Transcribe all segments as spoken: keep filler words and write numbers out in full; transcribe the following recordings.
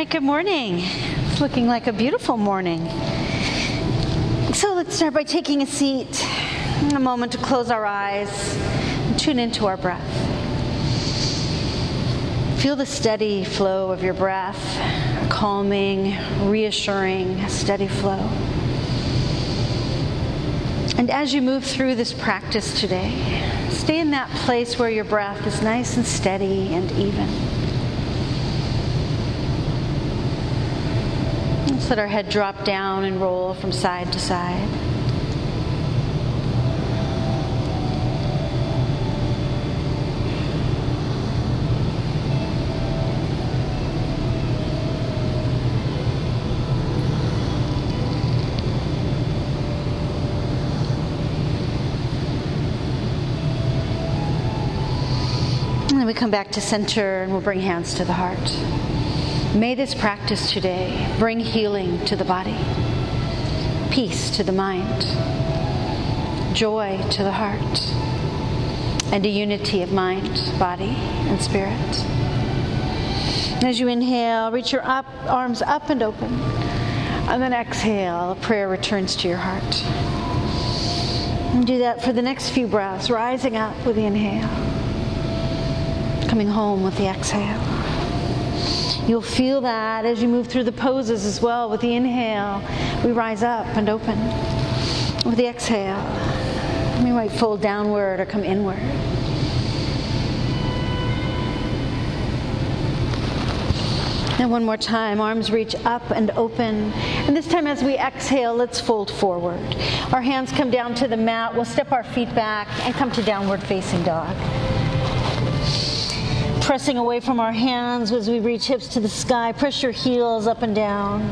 right, good morning. It's looking like a beautiful morning. So let's start by taking a seat, a moment to close our eyes and tune into our breath. Feel the steady flow of your breath, calming, reassuring, steady flow. And as you move through this practice today, stay in that place where your breath is nice and steady and even. Let's let our head drop down and roll from side to side. And then we come back to center and we'll bring hands to the heart. May this practice today bring healing to the body, peace to the mind, joy to the heart, and a unity of mind, body, and spirit. And as you inhale, reach your up, arms up and open. And then exhale, a prayer returns to your heart. And do that for the next few breaths, rising up with the inhale, coming home with the exhale. You'll feel that as you move through the poses as well. With the inhale, we rise up and open. With the exhale, we might fold downward or come inward. And one more time, arms reach up and open. And this time as we exhale, let's fold forward. Our hands come down to the mat. We'll step our feet back and come to downward facing dog. Pressing away from our hands as we reach hips to the sky. Press your heels up and down.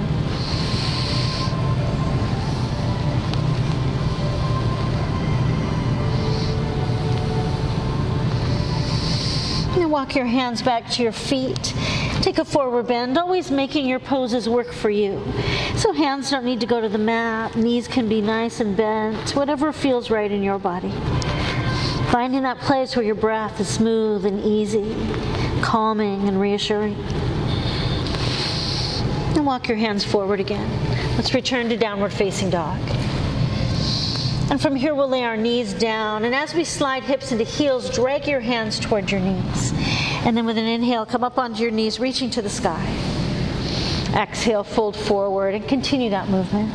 And then walk your hands back to your feet. Take a forward bend, always making your poses work for you. So hands don't need to go to the mat. Knees can be nice and bent. Whatever feels right in your body. Finding that place where your breath is smooth and easy, calming and reassuring. And walk your hands forward again. Let's return to downward facing dog. And from here we'll lay our knees down. And as we slide hips into heels, drag your hands toward your knees. And then with an inhale, come up onto your knees, reaching to the sky. Exhale, fold forward, and continue that movement.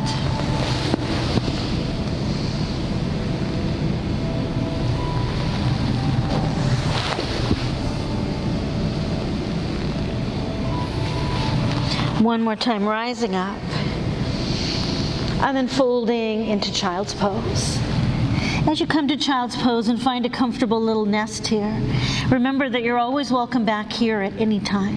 One more time, rising up. And then folding into child's pose. As you come to child's pose and find a comfortable little nest here, remember that you're always welcome back here at any time.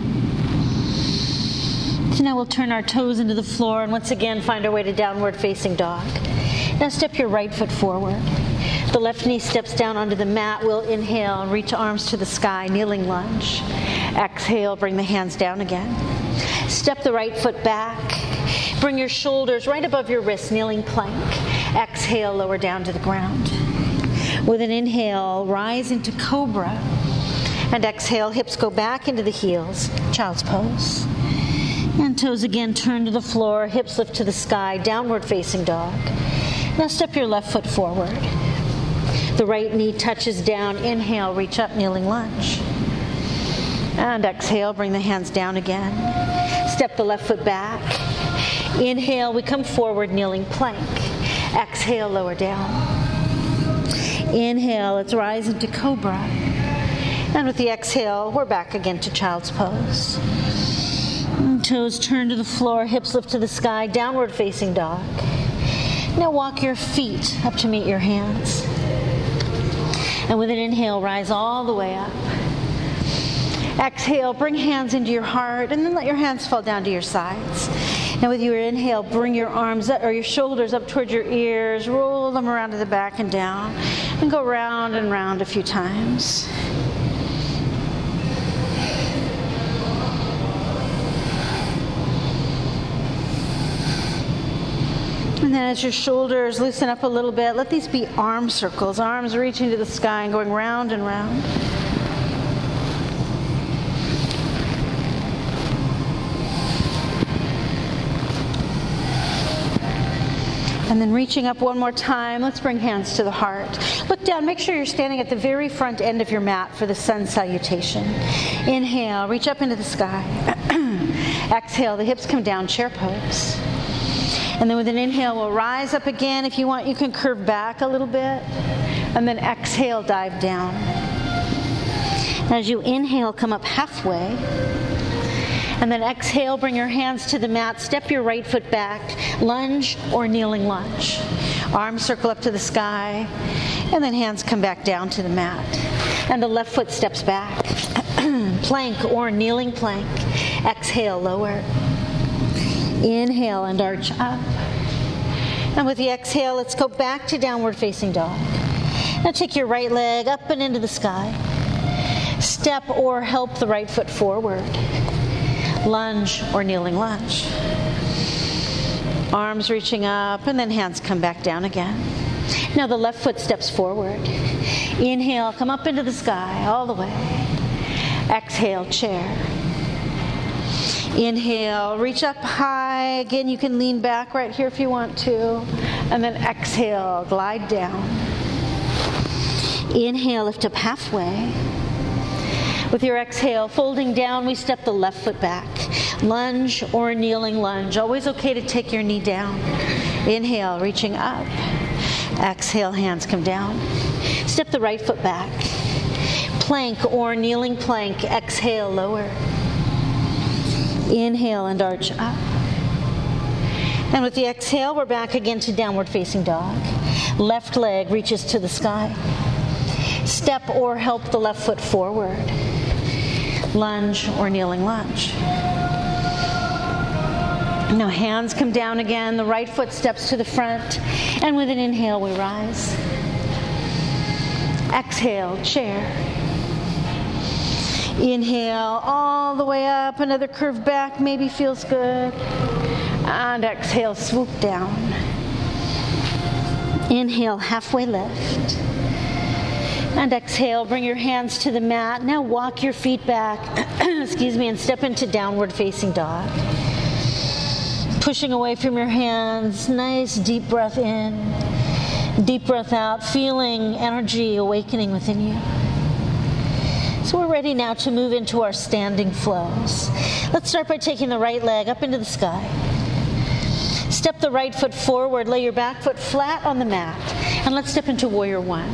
So now we'll turn our toes into the floor and once again find our way to downward facing dog. Now step your right foot forward. The left knee steps down onto the mat. We'll inhale and reach arms to the sky, kneeling lunge. Exhale, bring the hands down again. Step the right foot back. Bring your shoulders right above your wrists, kneeling plank. Exhale, lower down to the ground. With an inhale, rise into cobra. And exhale, hips go back into the heels, child's pose. And toes again turn to the floor, hips lift to the sky, downward facing dog. Now step your left foot forward. The right knee touches down. Inhale, reach up, kneeling lunge. And exhale, bring the hands down again. Step the left foot back. Inhale, we come forward, kneeling plank. Exhale, lower down. Inhale, let's rise into cobra. And with the exhale, we're back again to child's pose. And toes turn to the floor, hips lift to the sky, downward facing dog. Now walk your feet up to meet your hands. And with an inhale, rise all the way up. Exhale, bring hands into your heart, and then let your hands fall down to your sides. Now with your inhale, bring your arms up, or your shoulders up towards your ears, roll them around to the back and down, and go round and round a few times. And then as your shoulders loosen up a little bit, let these be arm circles, arms reaching to the sky and going round and round. And then reaching up one more time, let's bring hands to the heart. Look down, make sure you're standing at the very front end of your mat for the sun salutation. Inhale, reach up into the sky. Exhale, the hips come down, chair pose. And then with an inhale, we'll rise up again. If you want, you can curve back a little bit. And then exhale, dive down. As you inhale, come up halfway. And then exhale, bring your hands to the mat. Step your right foot back. Lunge or kneeling lunge. Arms circle up to the sky. And then hands come back down to the mat. And the left foot steps back. Plank or kneeling plank. Exhale, lower. Inhale and arch up. And with the exhale, let's go back to downward facing dog. Now take your right leg up and into the sky. Step or help the right foot forward. Lunge or kneeling lunge. Arms reaching up and then hands come back down again. Now the left foot steps forward. Inhale, come up into the sky all the way. Exhale, chair. Inhale, reach up high. Again, you can lean back right here if you want to. And then exhale, glide down. Inhale, lift up halfway. With your exhale, folding down, we step the left foot back. Lunge or kneeling lunge. Always okay to take your knee down. Inhale, reaching up. Exhale, hands come down. Step the right foot back. Plank or kneeling plank. Exhale, lower. Inhale and arch up. And with the exhale, we're back again to downward facing dog. Left leg reaches to the sky. Step or help the left foot forward. Lunge or kneeling lunge. Now hands come down again. The right foot steps to the front. And with an inhale, we rise. Exhale, chair. Inhale all the way up. Another curve back maybe feels good. And exhale, swoop down. Inhale, halfway lift. And exhale, bring your hands to the mat. Now walk your feet back, excuse me, and step into downward facing dog. Pushing away from your hands, nice deep breath in, deep breath out, feeling energy awakening within you. So we're ready now to move into our standing flows. Let's start by taking the right leg up into the sky. Step the right foot forward, lay your back foot flat on the mat, and let's step into warrior one.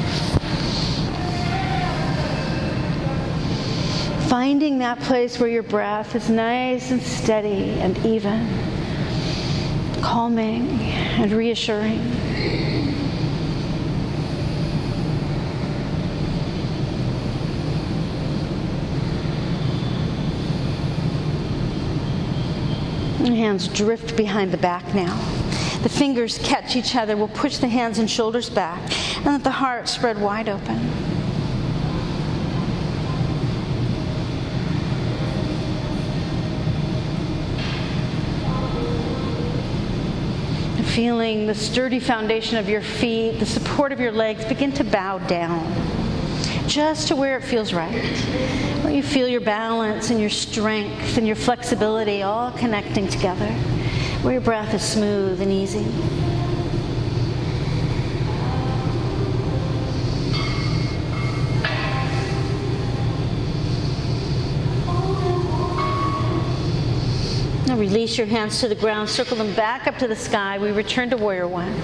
Finding that place where your breath is nice and steady and even, calming and reassuring. Your hands drift behind the back now. The fingers catch each other. We'll push the hands and shoulders back and let the heart spread wide open. Feeling the sturdy foundation of your feet, the support of your legs begin to bow down, just to where it feels right. Where you feel your balance and your strength and your flexibility all connecting together. Where your breath is smooth and easy. Now release your hands to the ground, circle them back up to the sky. We return to warrior one.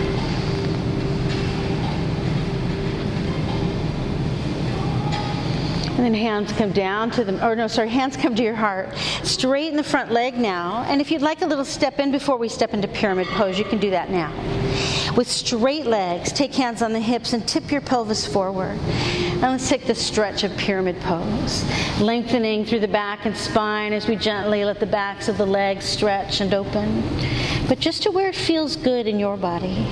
And then hands come down to them, or no, sorry, hands come to your heart. Straighten the front leg now. And if you'd like a little step in before we step into pyramid pose, you can do that now. With straight legs, take hands on the hips and tip your pelvis forward. And let's take the stretch of pyramid pose. Lengthening through the back and spine as we gently let the backs of the legs stretch and open. But just to where it feels good in your body.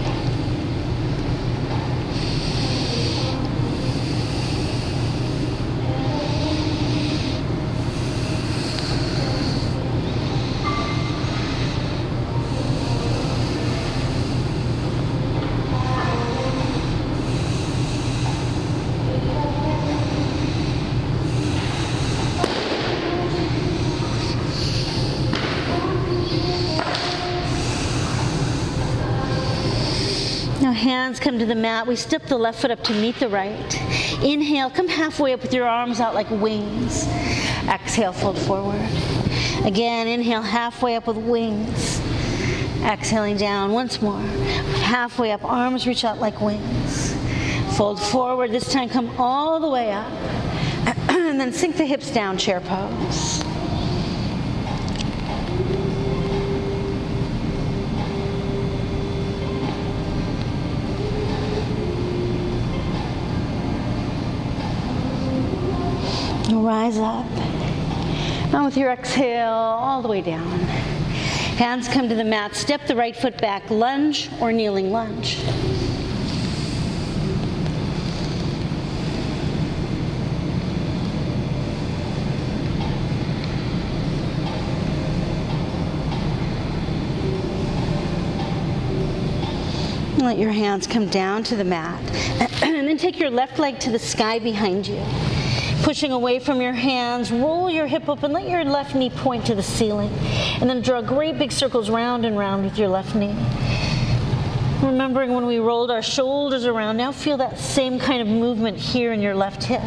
hands come to the mat. We step the left foot up to meet the right. Inhale, come halfway up with your arms out like wings. Exhale, fold forward. Again, inhale, halfway up with wings. Exhaling down once more. Halfway up, arms reach out like wings. Fold forward. This time, come all the way up. And then sink the hips down, chair pose. Rise up. Now with your exhale, all the way down. Hands come to the mat. Step the right foot back. Lunge or kneeling lunge. Let your hands come down to the mat. And then take your left leg to the sky behind you. Pushing away from your hands, roll your hip up and let your left knee point to the ceiling. And then draw great big circles round and round with your left knee. Remembering when we rolled our shoulders around, now feel that same kind of movement here in your left hip.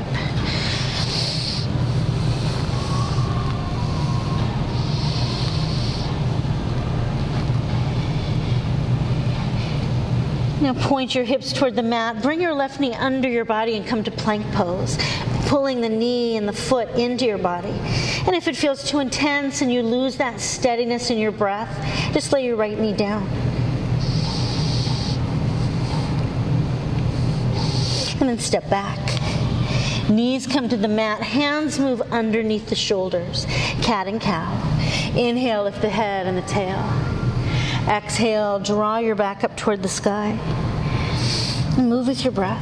Now point your hips toward the mat. Bring your left knee under your body and come to plank pose, pulling the knee and the foot into your body. And if it feels too intense and you lose that steadiness in your breath, just lay your right knee down. And then step back. Knees come to the mat. Hands move underneath the shoulders. Cat and cow. Inhale, lift the head and the tail. Exhale, draw your back up toward the sky. And move with your breath.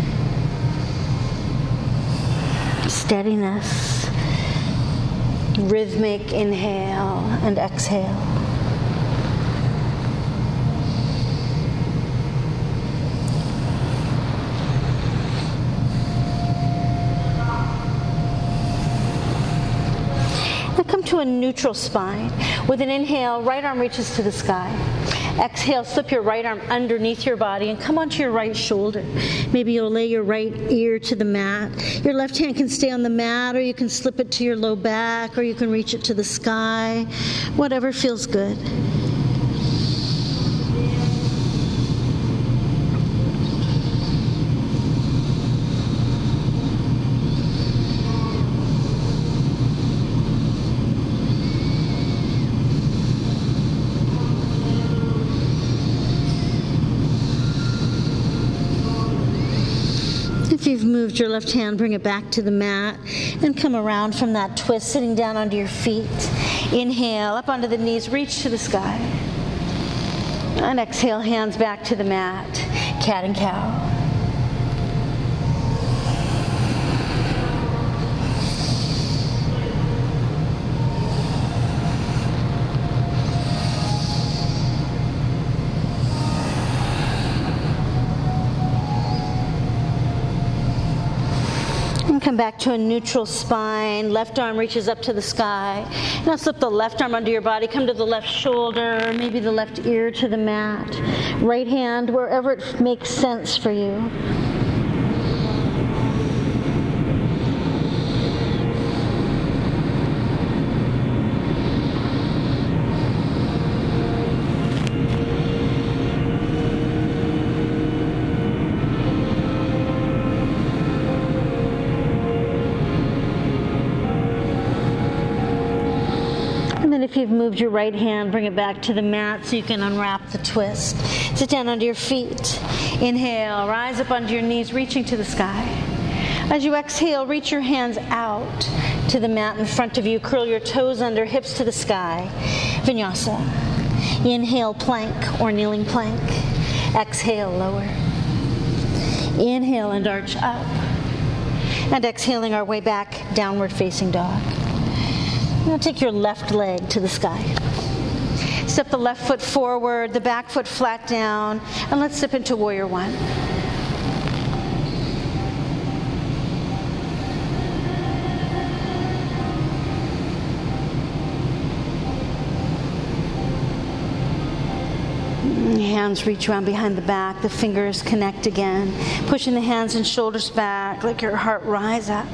Steadiness. Rhythmic inhale and exhale. Now come to a neutral spine. With an inhale, right arm reaches to the sky. Exhale, slip your right arm underneath your body and come onto your right shoulder. Maybe you'll lay your right ear to the mat. Your left hand can stay on the mat, or you can slip it to your low back, or you can reach it to the sky. Whatever feels good. If you've moved your left hand, bring it back to the mat and come around from that twist, sitting down onto your feet. Inhale, up onto the knees, reach to the sky. And exhale, hands back to the mat, cat and cow. Come back to a neutral spine. Left arm reaches up to the sky. Now slip the left arm under your body. Come to the left shoulder, maybe the left ear to the mat. Right hand wherever it makes sense for you. If you've moved your right hand, bring it back to the mat so you can unwrap the twist. Sit down onto your feet. Inhale, rise up onto your knees, reaching to the sky. As you exhale, reach your hands out to the mat in front of you. Curl your toes under, hips to the sky. Vinyasa. Inhale, plank or kneeling plank. Exhale, lower. Inhale and arch up. And exhaling our way back, downward facing dog. Now take your left leg to the sky. Step the left foot forward, the back foot flat down, and let's step into warrior one. your hands reach around behind the back. The fingers connect again. Pushing the hands and shoulders back. Let your heart rise up.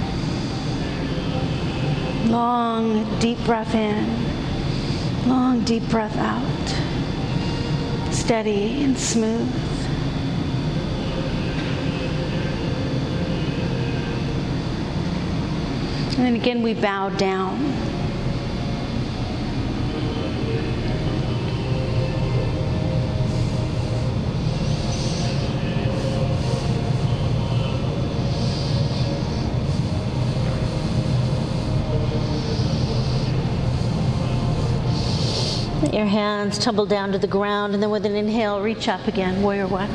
Long, deep breath in. Long, deep breath out. Steady and smooth. And then again, we bow down. Let your hands tumble down to the ground, and then with an inhale, reach up again, warrior one.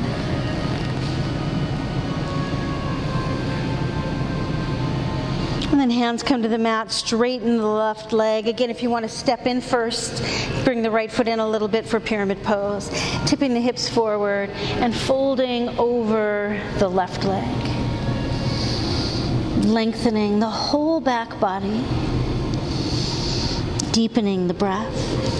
And then hands come to the mat, straighten the left leg. Again, if you want to step in first, bring the right foot in a little bit for pyramid pose. Tipping the hips forward and folding over the left leg. Lengthening the whole back body. Deepening the breath.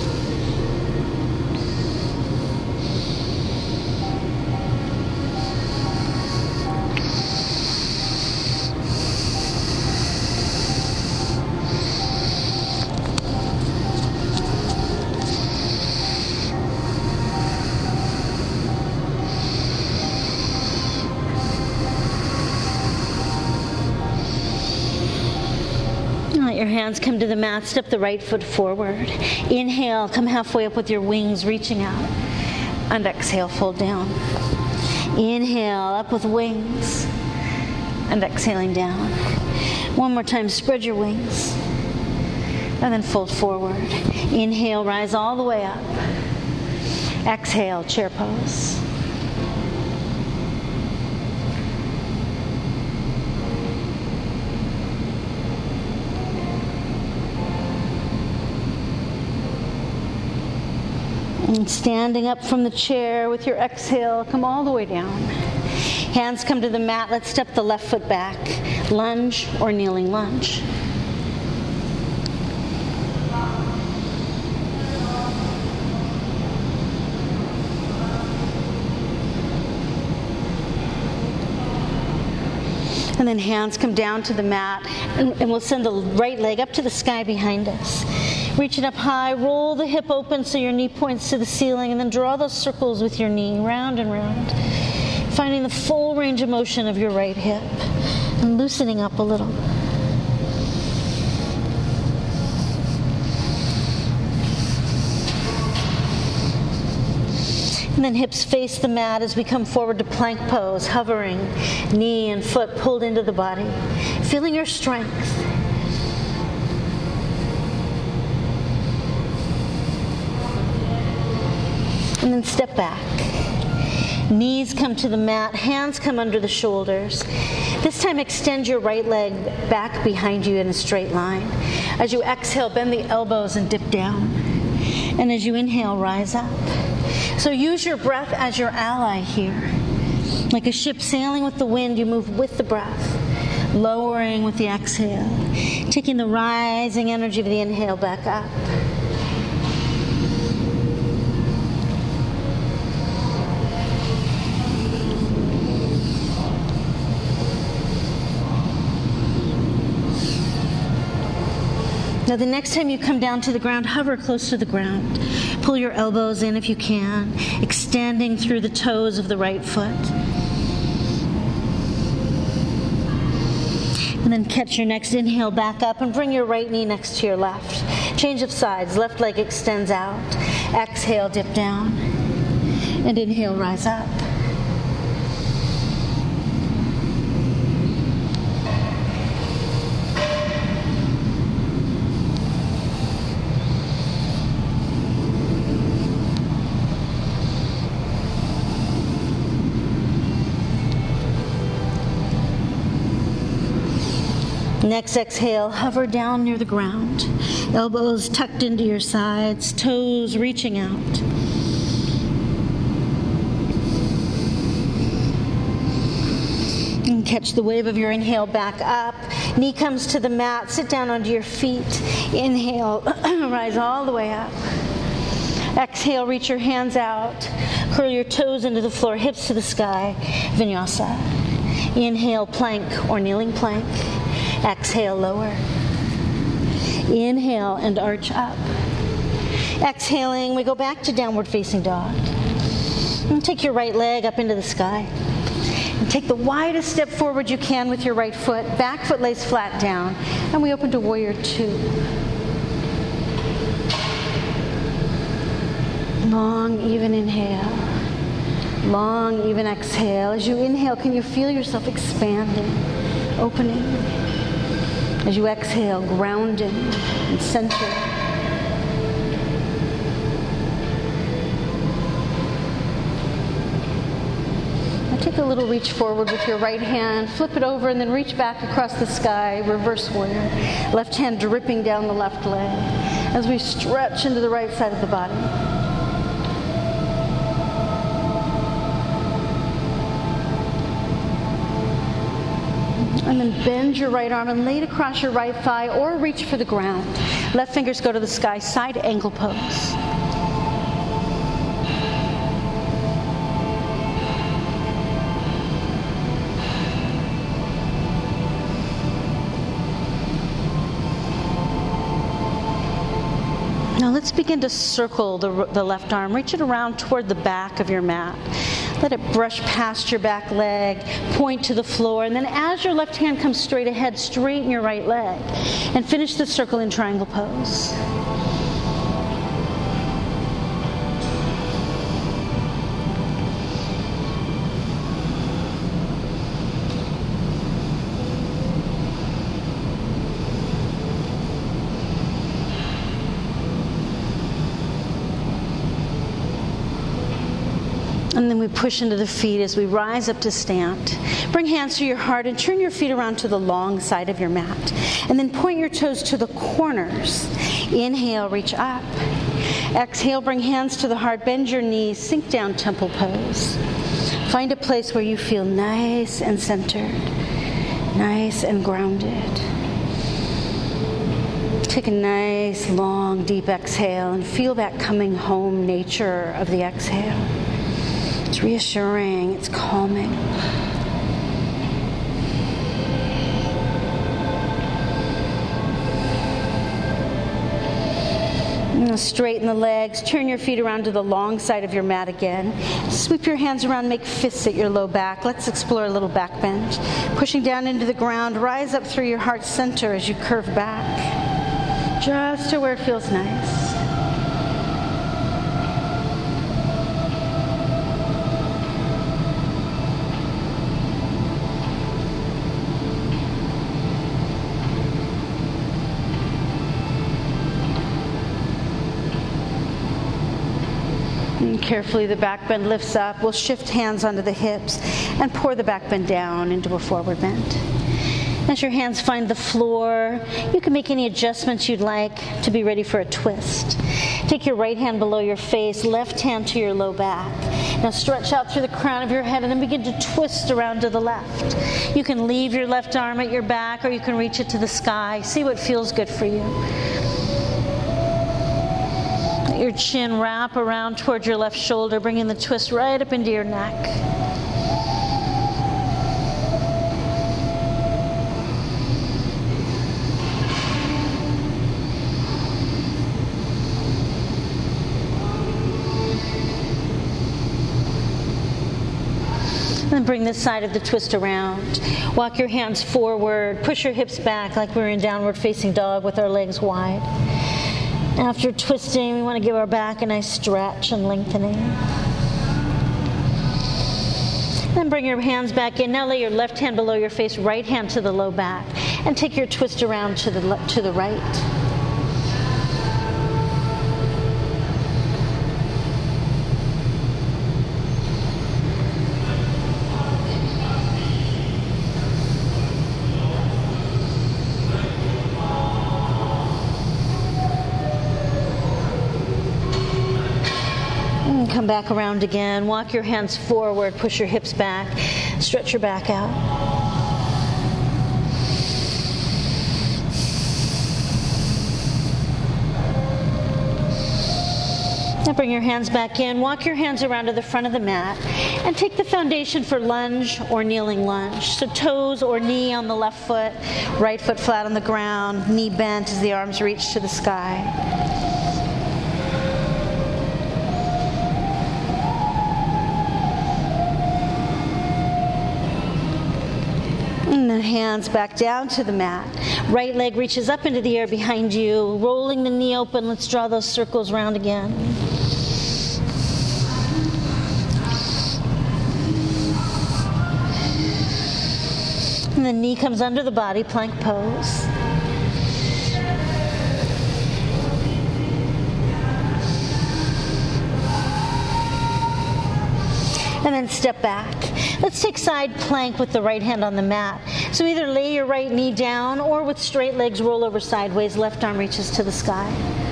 Your hands come to the mat, step the right foot forward. Inhale, come halfway up with your wings reaching out. And exhale, fold down. Inhale, up with wings. And exhaling down. One more time, spread your wings. And then fold forward. Inhale, rise all the way up. Exhale, chair pose. And standing up from the chair with your exhale, come all the way down. Hands come to the mat. Let's step the left foot back. Lunge or kneeling lunge. And then hands come down to the mat, and, and we'll send the right leg up to the sky behind us. Reach it up high, roll the hip open so your knee points to the ceiling, and then draw those circles with your knee, round and round. Finding the full range of motion of your right hip, and loosening up a little. And then hips face the mat as we come forward to plank pose, hovering, knee and foot pulled into the body. Feeling your strength. And then step back. Knees come to the mat, hands come under the shoulders. This time extend your right leg back behind you in a straight line. As you exhale, bend the elbows and dip down. And as you inhale, rise up. So use your breath as your ally here. Like a ship sailing with the wind, you move with the breath, lowering with the exhale, taking the rising energy of the inhale back up. Now the next time you come down to the ground, hover close to the ground. Pull your elbows in if you can, extending through the toes of the right foot. And then catch your next inhale back up and bring your right knee next to your left. Change of sides, left leg extends out. Exhale, dip down. And inhale, rise up. Next exhale, hover down near the ground. Elbows tucked into your sides, toes reaching out. And catch the wave of your inhale back up. Knee comes to the mat, sit down onto your feet. Inhale, rise all the way up. Exhale, reach your hands out. Curl your toes into the floor, hips to the sky. Vinyasa. Inhale, plank or kneeling plank. Exhale, lower. Inhale and arch up. Exhaling, we go back to downward facing dog. And take your right leg up into the sky. And take the widest step forward you can with your right foot. Back foot lays flat down. And we open to warrior two. Long, even inhale. Long, even exhale. As you inhale, can you feel yourself expanding, opening? As you exhale, grounding and center. Now take a little reach forward with your right hand, flip it over, and then reach back across the sky, reverse warrior. Left hand dripping down the left leg as we stretch into the right side of the body. And then bend your right arm and lay it across your right thigh or reach for the ground. Left fingers go to the sky, side ankle pose. Now let's begin to circle the, the left arm. Reach it around toward the back of your mat. Let it brush past your back leg, point to the floor, and then as your left hand comes straight ahead, straighten your right leg, and finish the circle in triangle pose. And then we push into the feet as we rise up to stand. Bring hands to your heart and turn your feet around to the long side of your mat. And then point your toes to the corners. Inhale, reach up. Exhale, bring hands to the heart. Bend your knees, sink down, temple pose. Find a place where you feel nice and centered, nice and grounded. Take a nice, long, deep exhale and feel that coming home nature of the exhale. It's reassuring, it's calming. Now straighten the legs, turn your feet around to the long side of your mat again. Sweep your hands around, make fists at your low back. Let's explore a little back bend. Pushing down into the ground, rise up through your heart center as you curve back. Just to where it feels nice. Carefully, the back bend lifts up. We'll shift hands onto the hips and pour the back bend down into a forward bend. As your hands find the floor, you can make any adjustments you'd like to be ready for a twist. Take your right hand below your face, left hand to your low back. Now stretch out through the crown of your head and then begin to twist around to the left. You can leave your left arm at your back or you can reach it to the sky. See what feels good for you. Your chin wrap around towards your left shoulder, bringing the twist right up into your neck. Then bring this side of the twist around. Walk your hands forward, push your hips back like we're in downward facing dog with our legs wide. After twisting, we want to give our back a nice stretch and lengthening. Then bring your hands back in. Now lay your left hand below your face, right hand to the low back, and take your twist around to the le- to the right. Come back around again. Walk your hands forward. Push your hips back. Stretch your back out. Now bring your hands back in. Walk your hands around to the front of the mat and take the foundation for lunge or kneeling lunge. So toes or knee on the left foot, right foot flat on the ground, knee bent as the arms reach to the sky. And then hands back down to the mat. Right leg reaches up into the air behind you, rolling the knee open. Let's draw those circles round again. And the knee comes under the body, plank pose. And then step back. Let's take side plank with the right hand on the mat. So either lay your right knee down or with straight legs roll over sideways, left arm reaches to the sky.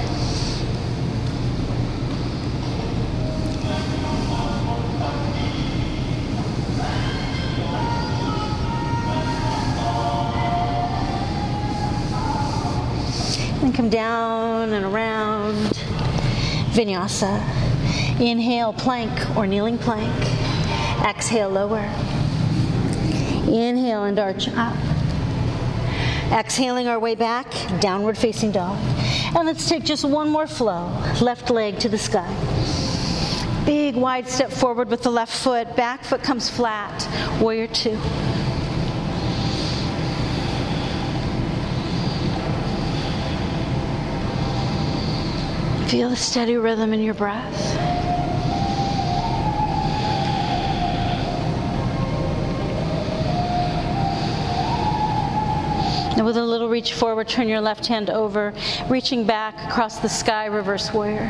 And come down and around. Vinyasa. Inhale, plank or kneeling plank. Exhale, lower. Inhale and arch up. Exhaling our way back, downward facing dog. And let's take just one more flow. Left leg to the sky. Big wide step forward with the left foot. Back foot comes flat. Warrior two. Feel the steady rhythm in your breath. And with a little reach forward, turn your left hand over, reaching back across the sky, reverse warrior.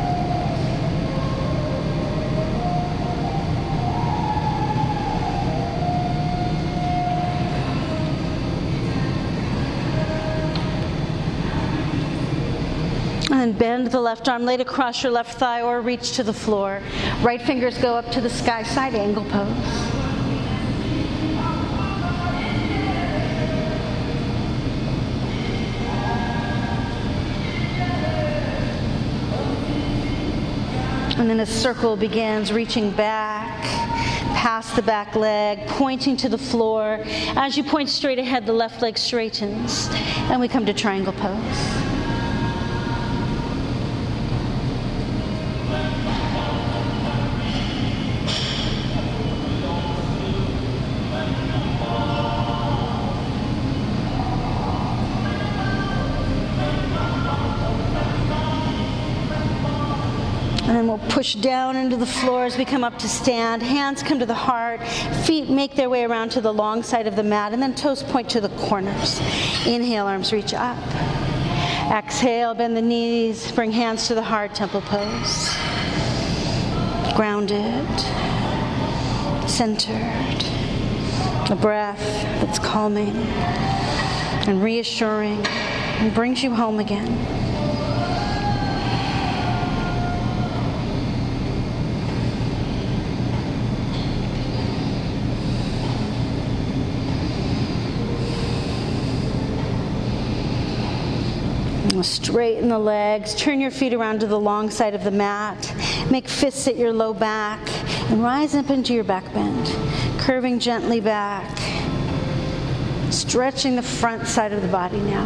And bend the left arm, lay it across your left thigh or reach to the floor. Right fingers go up to the sky, side angle pose. And then a circle begins, reaching back, past the back leg, pointing to the floor. As you point straight ahead, the left leg straightens. And we come to triangle pose. And then we'll push down into the floor as we come up to stand. Hands come to the heart. Feet make their way around to the long side of the mat. And then toes point to the corners. Inhale, arms reach up. Exhale, bend the knees. Bring hands to the heart, temple pose. Grounded. Centered. A breath that's calming and reassuring and brings you home again. Straighten the legs, turn your feet around to the long side of the mat, make fists at your low back, and rise up into your back bend, curving gently back, stretching the front side of the body now.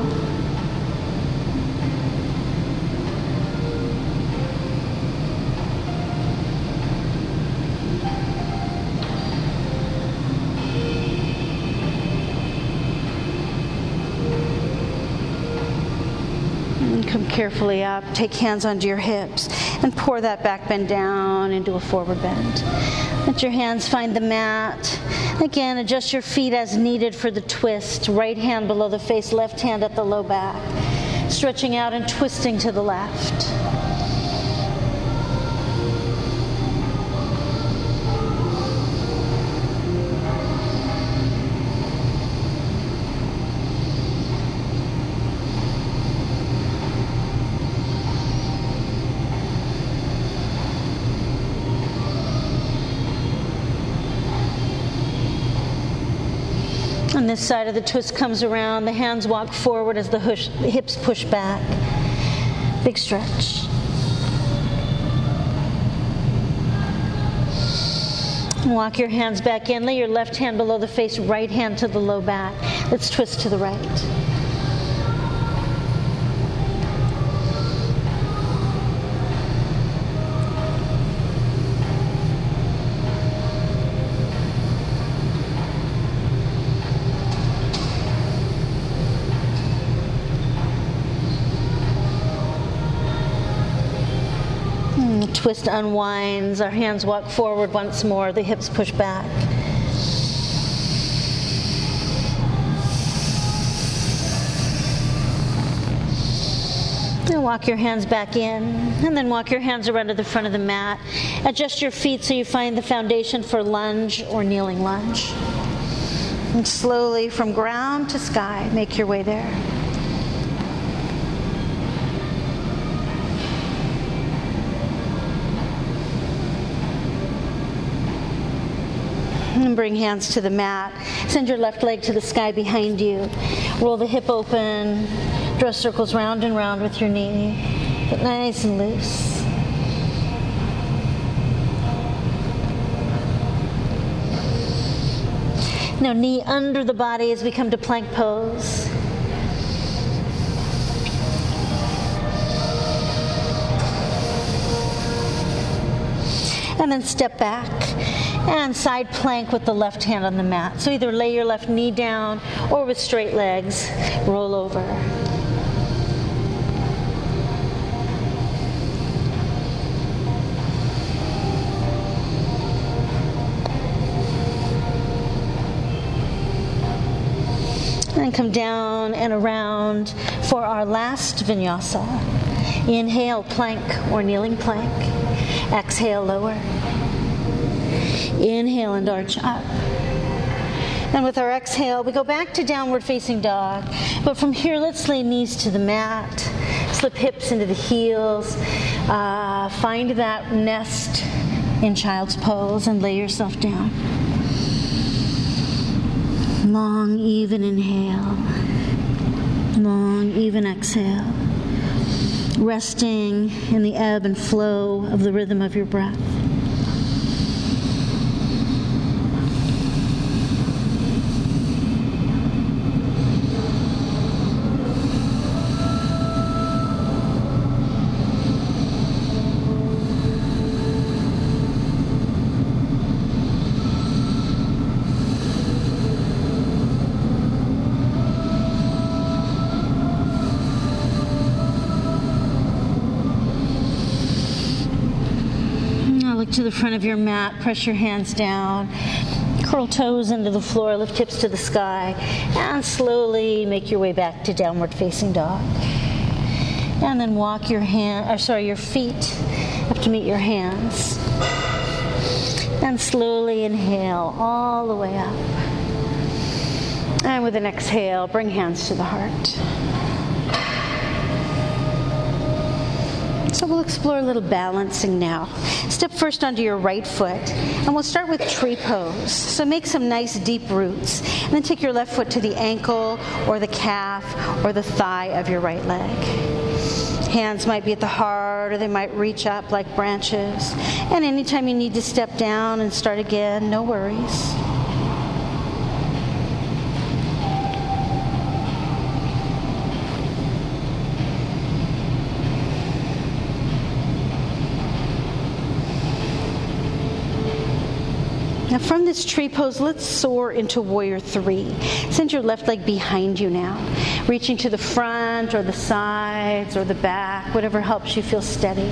Come carefully up, take hands onto your hips, and pour that back bend down into a forward bend. Let your hands find the mat. Again, adjust your feet as needed for the twist. Right hand below the face, left hand at the low back. Stretching out and twisting to the left. On this side of the twist comes around, the hands walk forward as the hush, hips push back. Big stretch. Walk your hands back in. Lay your left hand below the face, right hand to the low back. Let's twist to the right. Twist unwinds. Our hands walk forward once more. The hips push back. And walk your hands back in. And then walk your hands around to the front of the mat. Adjust your feet so you find the foundation for lunge or kneeling lunge. And slowly from ground to sky, make your way there. And bring hands to the mat. Send your left leg to the sky behind you. Roll the hip open. Draw circles round and round with your knee. But nice and loose. Now knee under the body as we come to plank pose. And then step back. And side plank with the left hand on the mat. So either lay your left knee down or with straight legs, roll over. And come down and around for our last vinyasa. Inhale, plank or kneeling plank. Exhale, lower. Inhale and arch up. And with our exhale, we go back to downward facing dog. But from here, let's lay knees to the mat. Slip hips into the heels. Uh, find that nest in child's pose and lay yourself down. Long, even inhale. Long, even exhale. Resting in the ebb and flow of the rhythm of your breath. To the front of your mat, press your hands down, curl toes into the floor, lift hips to the sky, and slowly make your way back to downward facing dog. And then walk your hand, or sorry, your feet up to meet your hands. And slowly inhale all the way up. And with an exhale, bring hands to the heart. So we'll explore a little balancing now. Step first onto your right foot, and we'll start with tree pose. So make some nice deep roots, and then take your left foot to the ankle or the calf or the thigh of your right leg. Hands might be at the heart, or they might reach up like branches. And anytime you need to step down and start again, no worries. Now from this tree pose, let's soar into warrior three. Send your left leg behind you now, reaching to the front or the sides or the back, whatever helps you feel steady.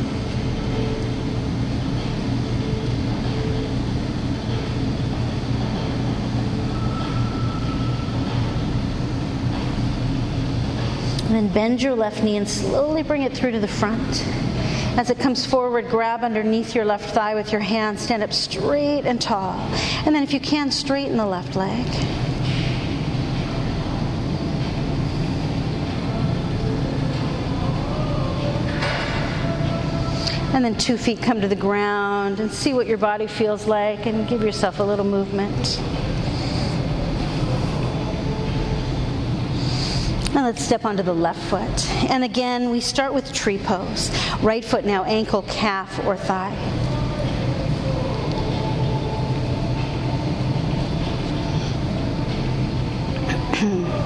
And then bend your left knee and slowly bring it through to the front. As it comes forward, grab underneath your left thigh with your hand, stand up straight and tall. And then if you can, straighten the left leg. And then two feet come to the ground and see what your body feels like and give yourself a little movement. Now let's step onto the left foot. And again, we start with tree pose. Right foot now, ankle, calf, or thigh.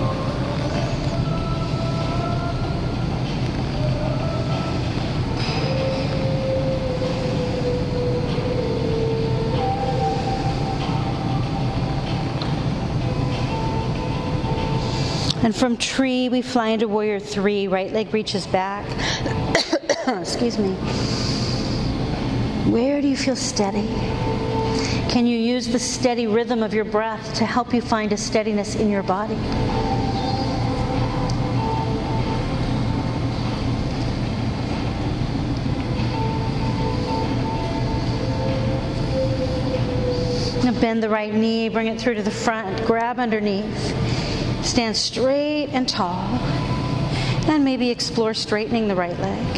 And from tree, we fly into warrior three. Right leg reaches back. Excuse me. Where do you feel steady? Can you use the steady rhythm of your breath to help you find a steadiness in your body? Now bend the right knee, bring it through to the front, grab underneath. Stand straight and tall. And maybe explore straightening the right leg.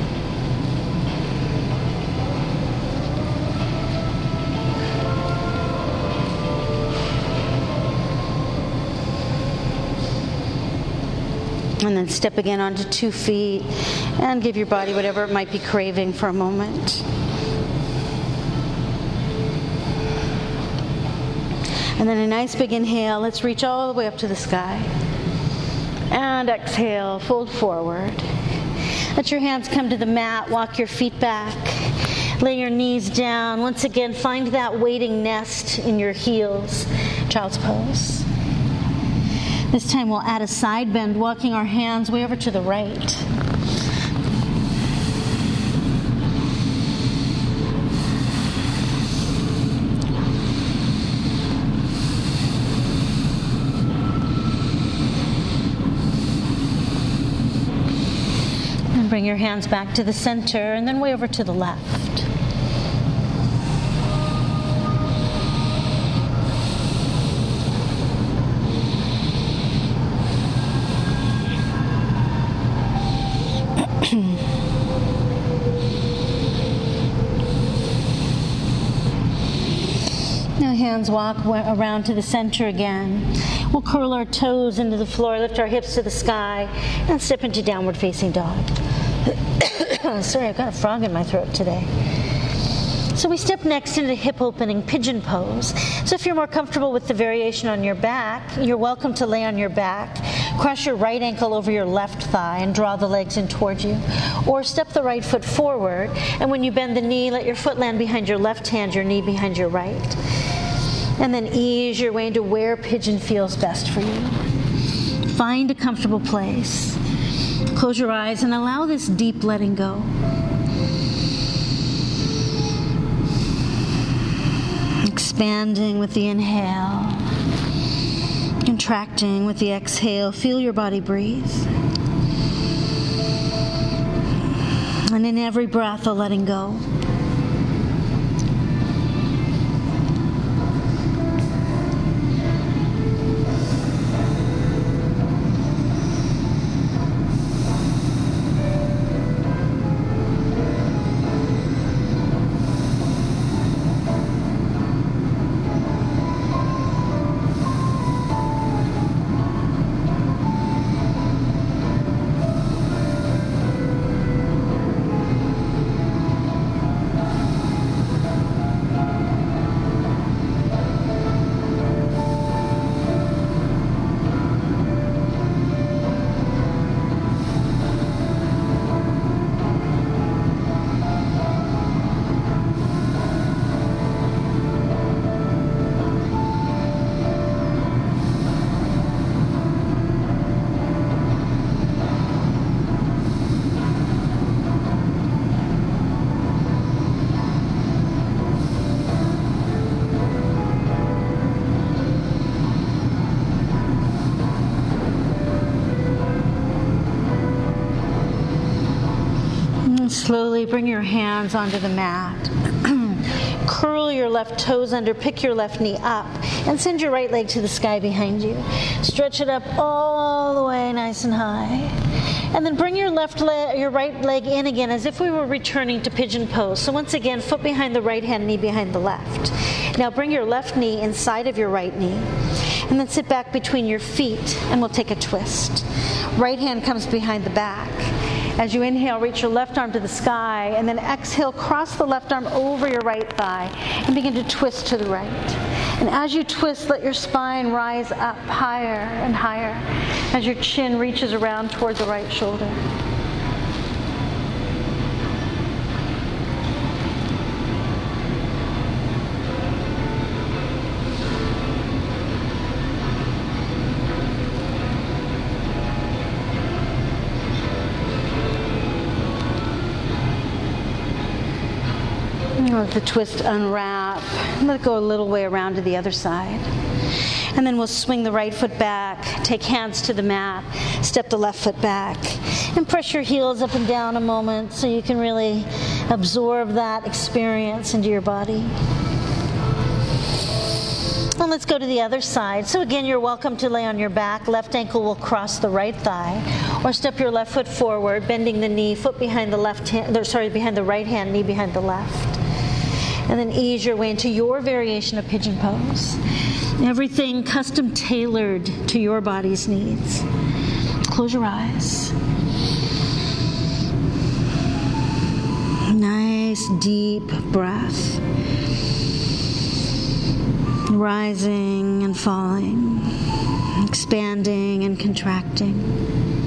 And then step again onto two feet and give your body whatever it might be craving for a moment. And then a nice big inhale. Let's reach all the way up to the sky. And exhale, fold forward. Let your hands come to the mat. Walk your feet back. Lay your knees down. Once again, find that waiting nest in your heels. Child's pose. This time we'll add a side bend, walking our hands way over to the right. And bring your hands back to the center and then way over to the left. Now hands walk around to the center again. We'll curl our toes into the floor, lift our hips to the sky, and step into downward facing dog. Sorry, I've got a frog in my throat today. So we step next into hip opening pigeon pose. So if you're more comfortable with the variation on your back, you're welcome to lay on your back. Cross your right ankle over your left thigh and draw the legs in towards you. Or step the right foot forward, and when you bend the knee, let your foot land behind your left hand, your knee behind your right. And then ease your way into where pigeon feels best for you. Find a comfortable place. Close your eyes and allow this deep letting go. Expanding with the inhale. Contracting with the exhale. Feel your body breathe. And in every breath, a letting go. Slowly bring your hands onto the mat. Curl your left toes under, pick your left knee up, and send your right leg to the sky behind you. Stretch it up all the way nice and high. And then bring your left leg, your right leg in again as if we were returning to pigeon pose. So once again, foot behind the right hand, knee behind the left. Now bring your left knee inside of your right knee. And then sit back between your feet, and we'll take a twist. Right hand comes behind the back. As you inhale, reach your left arm to the sky, and then exhale, cross the left arm over your right thigh, and begin to twist to the right. And as you twist, let your spine rise up higher and higher as your chin reaches around toward the right shoulder. Let the twist unwrap. Let it go a little way around to the other side. And then we'll swing the right foot back, take hands to the mat, step the left foot back, and press your heels up and down a moment so you can really absorb that experience into your body. And let's go to the other side. So again, you're welcome to lay on your back. Left ankle will cross the right thigh, or step your left foot forward, bending the knee, foot behind the left hand, or sorry, behind the right hand, knee behind the left. And then ease your way into your variation of pigeon pose. Everything custom tailored to your body's needs. Close your eyes. Nice deep breath. Rising and falling. Expanding and contracting.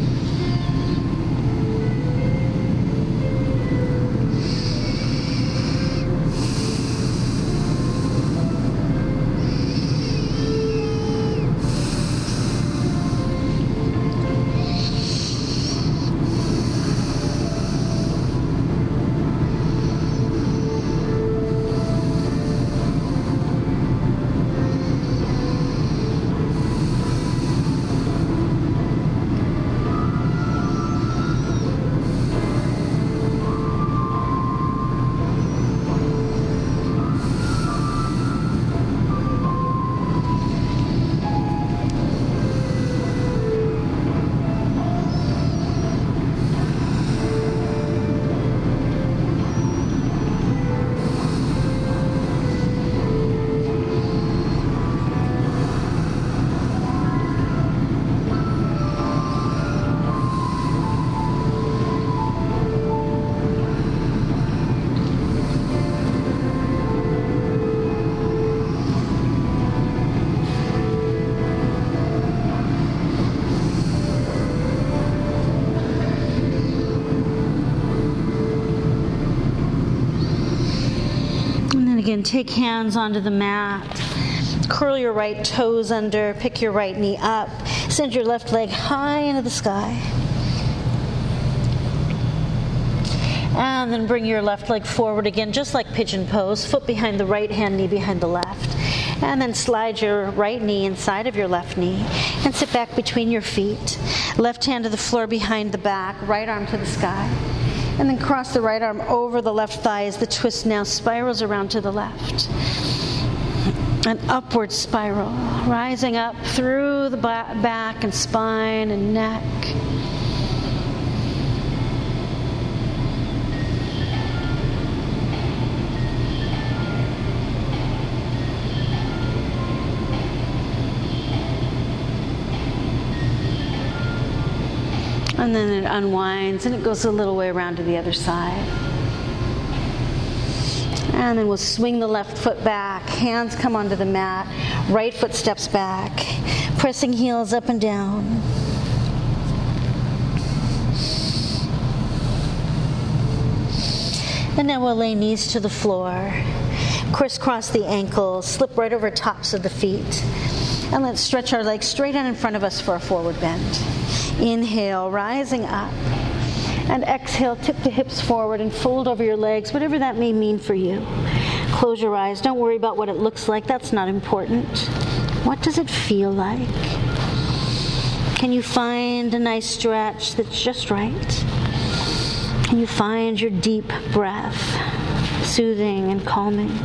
Again, take hands onto the mat. Curl your right toes under. Pick your right knee up. Send your left leg high into the sky. And then bring your left leg forward again, just like pigeon pose. Foot behind the right hand, knee behind the left. And then slide your right knee inside of your left knee and sit back between your feet. Left hand to the floor behind the back, right arm to the sky. And then cross the right arm over the left thigh as the twist now spirals around to the left. An upward spiral, rising up through the back and spine and neck. And then it unwinds and it goes a little way around to the other side. And then we'll swing the left foot back. Hands come onto the mat. Right foot steps back. Pressing heels up and down. And now we'll lay knees to the floor. Crisscross the ankles. Slip right over tops of the feet. And let's stretch our legs straight out in front of us for a forward bend. Inhale, rising up. And exhale, tip the hips forward and fold over your legs, whatever that may mean for you. Close your eyes. Don't worry about what it looks like. That's not important. What does it feel like? Can you find a nice stretch that's just right? Can you find your deep breath, soothing and calming?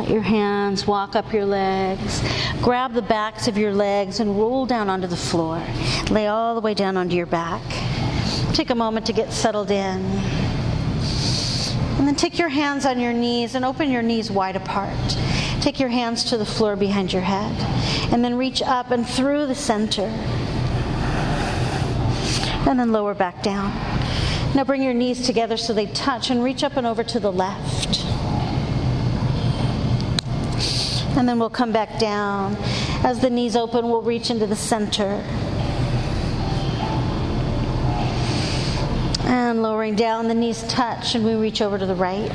your hands, walk up your legs. Grab the backs of your legs and roll down onto the floor. Lay all the way down onto your back. Take a moment to get settled in. And then take your hands on your knees and open your knees wide apart. Take your hands to the floor behind your head. And then reach up and through the center. And then lower back down. Now bring your knees together so they touch and reach up and over to the left. And then we'll come back down. As the knees open, we'll reach into the center. And lowering down, the knees touch and we reach over to the right.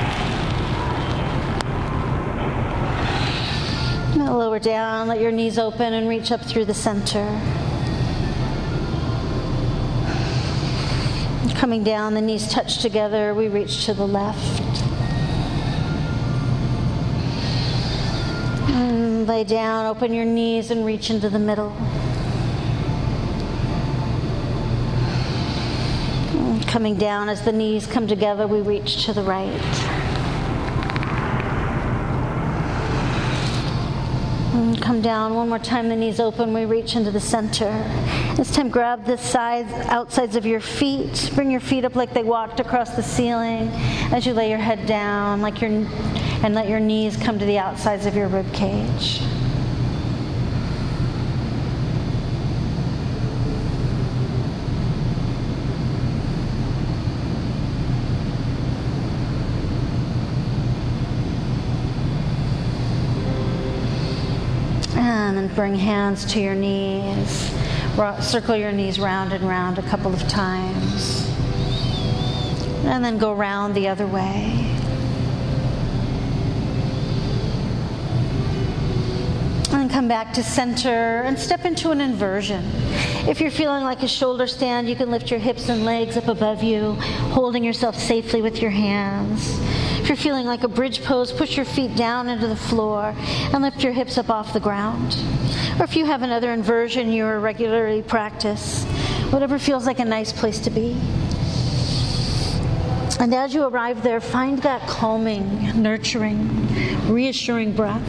Now lower down, let your knees open and reach up through the center. Coming down, the knees touch together, we reach to the left. And lay down, open your knees and reach into the middle. And coming down, as the knees come together, we reach to the right. And come down one more time, the knees open, we reach into the center. This time grab the sides, outsides of your feet. Bring your feet up like they walked across the ceiling as you lay your head down, like your, and let your knees come to the outsides of your rib cage. And then bring hands to your knees. Circle your knees round and round a couple of times. And then go round the other way. And come back to center and step into an inversion. If you're feeling like a shoulder stand, you can lift your hips and legs up above you, holding yourself safely with your hands. If you're feeling like a bridge pose, push your feet down into the floor and lift your hips up off the ground. Or if you have another inversion you regularly practice, whatever feels like a nice place to be. And as you arrive there, find that calming, nurturing, reassuring breath.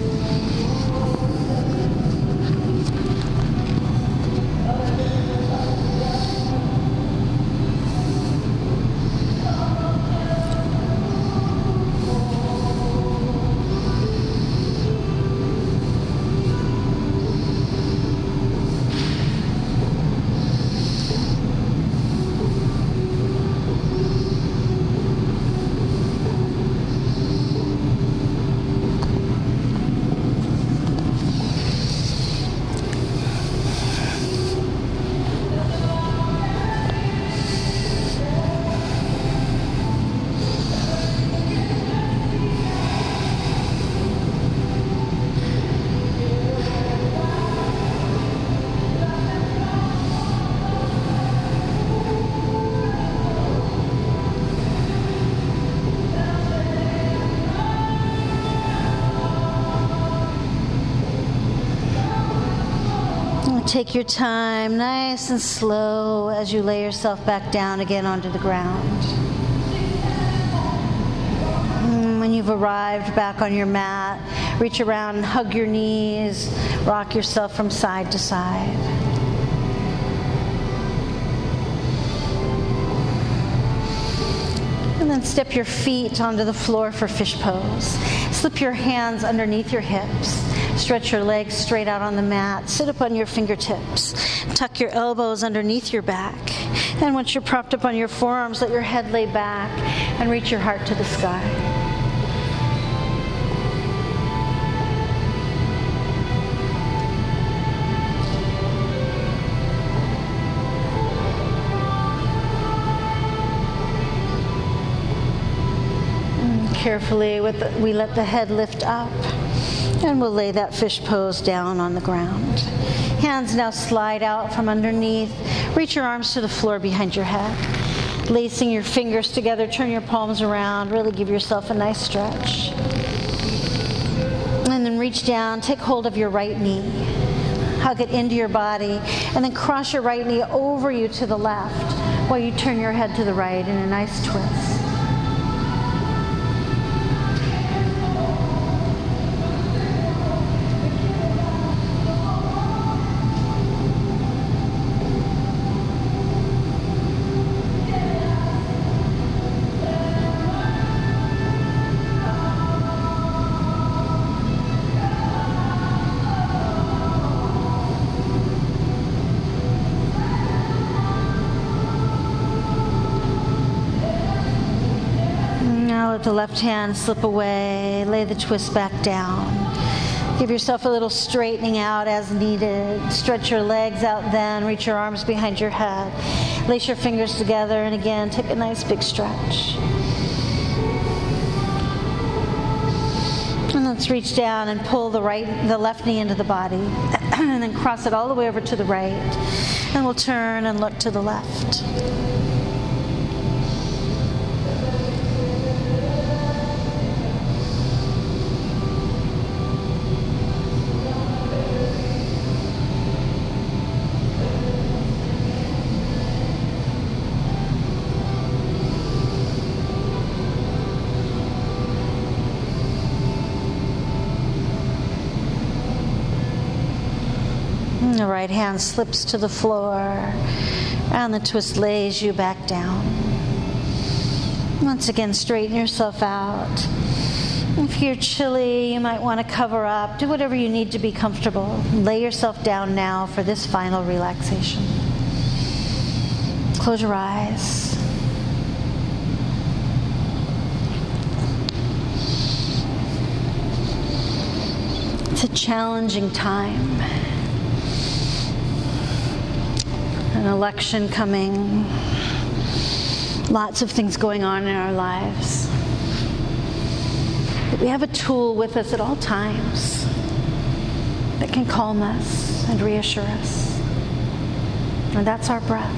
Take your time, nice and slow, as you lay yourself back down again onto the ground. And when you've arrived back on your mat, reach around and hug your knees, rock yourself from side to side. And then step your feet onto the floor for fish pose. Slip your hands underneath your hips. Stretch your legs straight out on the mat. Sit up on your fingertips. Tuck your elbows underneath your back. And once you're propped up on your forearms, let your head lay back and reach your heart to the sky. And carefully, with the, we let the head lift up. And we'll lay that fish pose down on the ground. Hands now slide out from underneath. Reach your arms to the floor behind your head. Lacing your fingers together, turn your palms around. Really give yourself a nice stretch. And then reach down, take hold of your right knee. Hug it into your body. And then cross your right knee over you to the left while you turn your head to the right in a nice twist. Now let the left hand slip away. Lay the twist back down. Give yourself a little straightening out as needed. Stretch your legs out then. Reach your arms behind your head. Lace your fingers together, and again, take a nice big stretch. And let's reach down and pull the right, the left knee into the body, and then cross it all the way over to the right. And we'll turn and look to the left. The right hand slips to the floor, and the twist lays you back down. Once again, straighten yourself out. If you're chilly, you might want to cover up. Do whatever you need to be comfortable. Lay yourself down now for this final relaxation. Close your eyes. It's a challenging time. An election coming, lots of things going on in our lives. But we have a tool with us at all times that can calm us and reassure us. And that's our breath.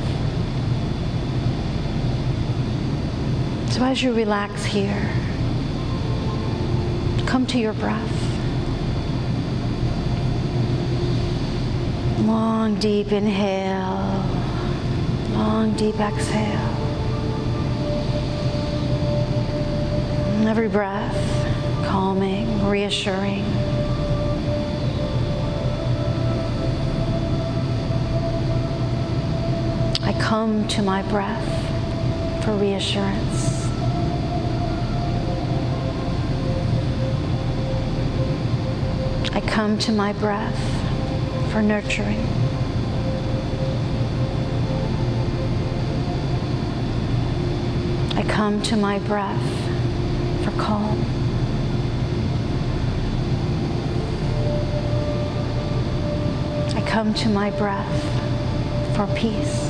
So as you relax here, come to your breath. Long, deep inhale. Long, deep exhale. And every breath, calming, reassuring. I come to my breath for reassurance. I come to my breath for nurturing. I come to my breath for calm. I come to my breath for peace.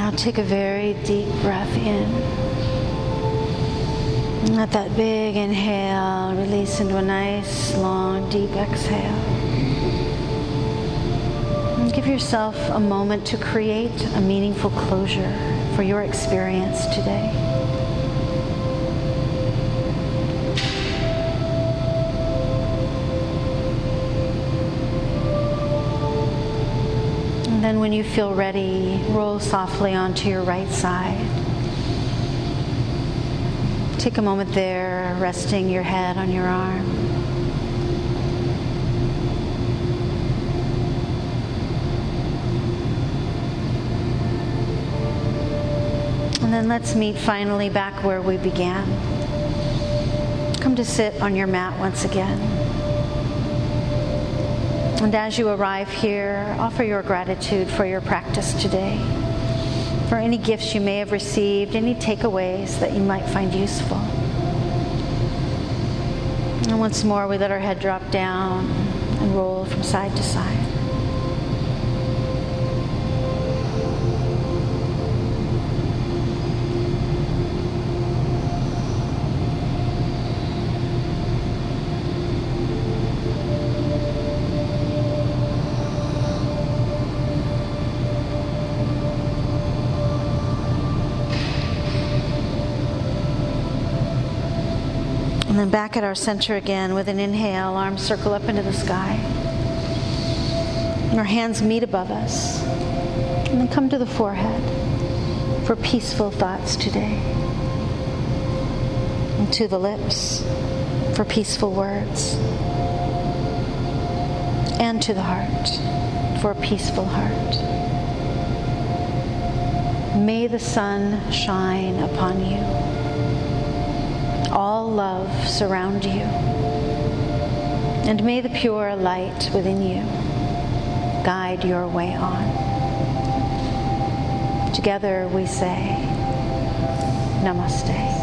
Now take a very deep breath in. And let that big inhale release into a nice, long, deep exhale. And give yourself a moment to create a meaningful closure for your experience today. And then when you feel ready, roll softly onto your right side. Take a moment there, resting your head on your arm. And then let's meet finally back where we began. Come to sit on your mat once again. And as you arrive here, offer your gratitude for your practice today, for any gifts you may have received, any takeaways that you might find useful. And once more, we let our head drop down and roll from side to side. And then back at our center again with an inhale, arms circle up into the sky. And our hands meet above us. And then come to the forehead for peaceful thoughts today. And to the lips for peaceful words. And to the heart for a peaceful heart. May the sun shine upon you. All love surround you. And may the pure light within you guide your way on. Together we say, Namaste.